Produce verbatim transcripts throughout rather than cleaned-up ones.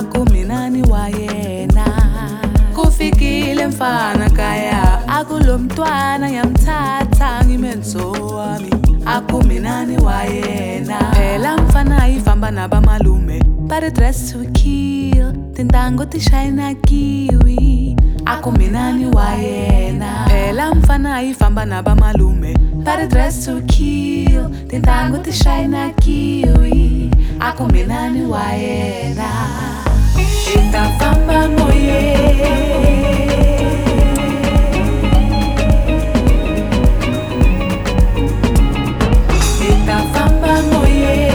akuminani wa yena. Kufikile mfana kaya akulomntwana yamthatha ngimenzo wami, akuminani wa yena. Phela mfana ifamba nabamalume but dress to kill, tintango tishayina kiwi, akuminani wa yena. Phela mfana ifamba nabamalume but dress to kill, tintango tishayina kiwi, akuminani wa yena. Itafamba moye, itafamba moye,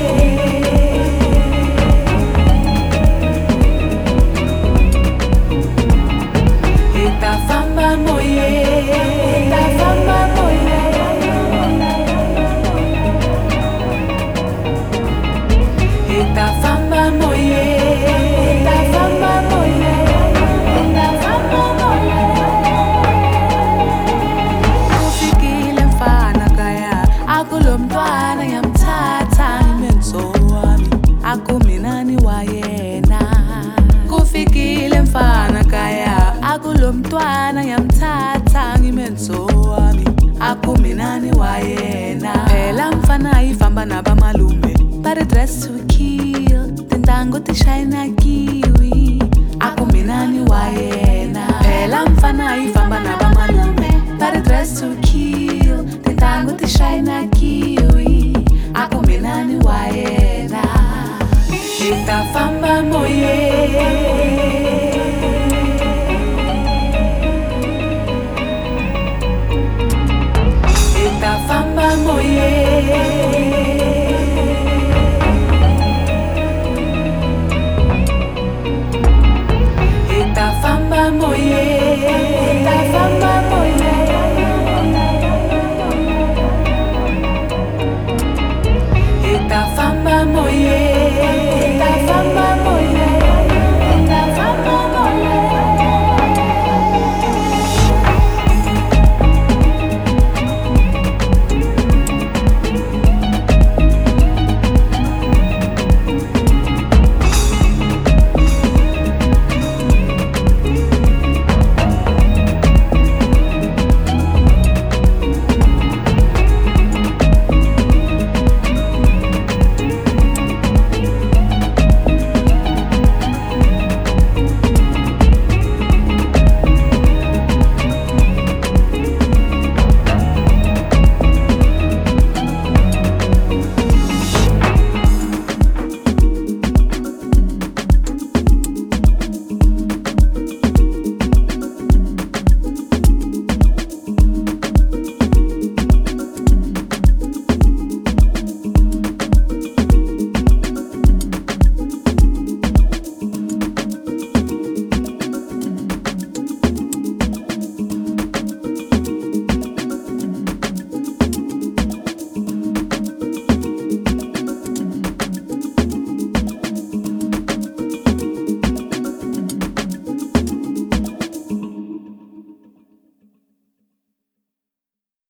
itafamba moye, itafamba moye, itafamba moye, itafamba moye, itafamba moye. Kufikile mfana kaya akulomntwana yamthatha ngimenzo wami, akuminani wa yena. Kufikile mfana kaya akulomntwana yamthatha ngimenzo wami, akuminani wa yena. Phela mfana ifamba nabamalume but dress to kill, tintango tishayina kiwi, akuminani wa yena. Phela mfana ifamba nabamalume but dress to kill, tintango tishayina kiwi, akuminani wa yena. Itafamba moye.